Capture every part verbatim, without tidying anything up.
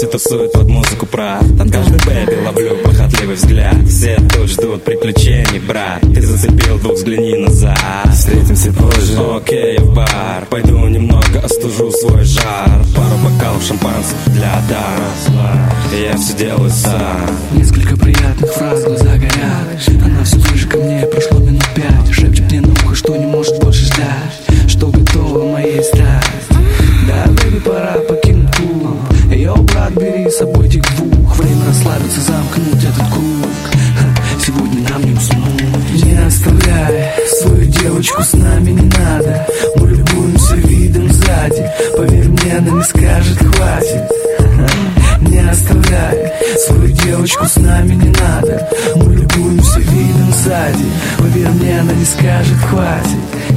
все тусуют под музыку, брат. От каждой бэби ловлю похотливый взгляд. Все тут ждут приключений, брат. Ты зацепил, двух взгляни назад. Встретимся позже, окей, в бар. Пойду немного остужу свой жар. Пару бокалов шампанского для дара. Я все делаю сам. Несколько приятных фраз, глаза горят. Она все ближе ко мне, прошло минут пять. Шепчет мне на ухо, что не может больше ждать, что готова моей страсть. Да, бэби, пора покинуть клуб. Йоу, брат, бери с собой этих двух. Время расслабиться, замкнуть этот круг. Сегодня нам не уснуть. Не оставляй свою девочку, с нами не надо. Мы любуемся видом сзади. Поверь мне, она не скажет хватит. Не оставляй свою девочку, с нами не надо. Мы любуемся видом сзади. Поверь мне, она не скажет хватит.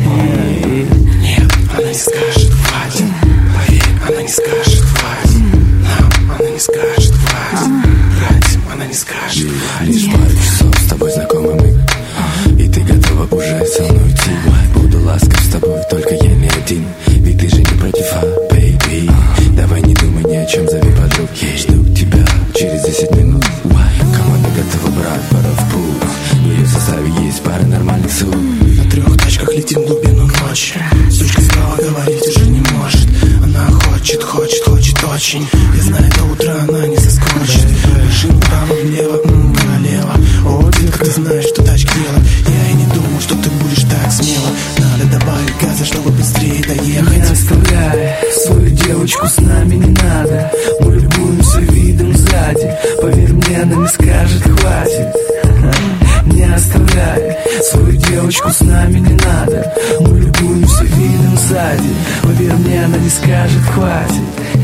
Нет, она не скажет хватит. Поверь, она не скажет хватит. Нам она не скажет хватит. Братьям она не скажет хватит. Лишь пару часов с тобой знакомы мы, и ты готова уже со мной идти. Буду ласков с тобой, только я не один. Ведь ты же не против, а, бэйби. Давай не думай ни о чем, зови подруг. Я жду тебя через десять минут. Команда готова, брат, пора в путь. В ее составе есть пара нормальных суд. На трех тачках летим в глубину ночи. Сучка снова говорить уже не может. Она хочет, хочет, хочет очень. Я знаю, до утра она не соскочит. Машину право, влево, м-м, налево. О, детка, ты знаешь, что тачка делает. Я и не думал, что ты будешь так смело. Надо добавить газа, чтобы быстрее доехать. Не оставляй свою девочку, с нами не надо. Мы любуемся видом сзади. Поверь мне, она не скажет хватит. Не оставляй свою девочку, с нами не надо. Мы любуемся видом сзади. Поверь мне, она не скажет хватит.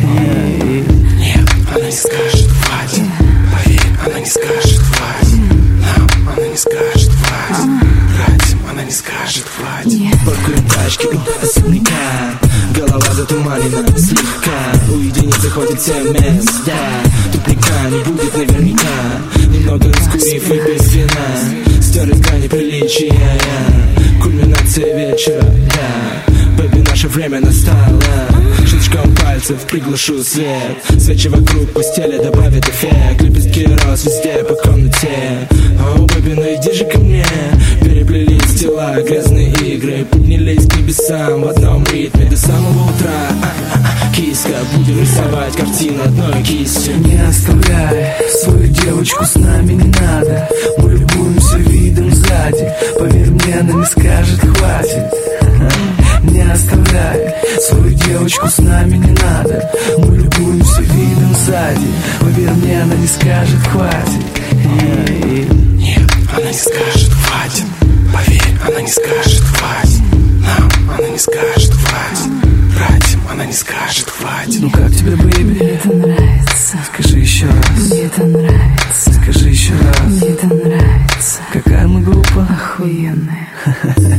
Нет, она не скажет хватит. Поверь, она не скажет хватит. Нам она не скажет хватит. Братьям она не скажет хватит. Паркуем тачки у особняка. Голова затуманена слегка. Уединиться хватит семь мест, да. Тупника не будет наверняка. Немного раскурив и без вина. Стереть грани приличия. Кульминация вечера, да. Бэби, наше время настало. Щелчком пальцев приглушу свет. Свечи вокруг постели добавят эффект. Лепестки роз везде по комнате. О, бэби, ну иди же ко мне. Переплелись тела, грязные игры. Поднялись к небесам в одном ритме до самого утра. А-а-а, киска, будем рисовать картину одной кистью. Не оставляй свою девочку, с нами не надо. Мы любуемся видом сзади. Поверь мне, она не скажет хватит. Не оставляй свою девочку, с нами не надо. Мы любуемся видом сзади. Поверь мне, она не скажет хватит. Нет, она не скажет хватит. Поверь, она не скажет хватит. Нам она не скажет хватит. Братьям она не скажет хватит. Ну как тебе, бэйби? Мне это нравится. Скажи еще раз. Мне это нравится. Скажи еще раз. Мне это нравится. Какая мы группа? Охуенная.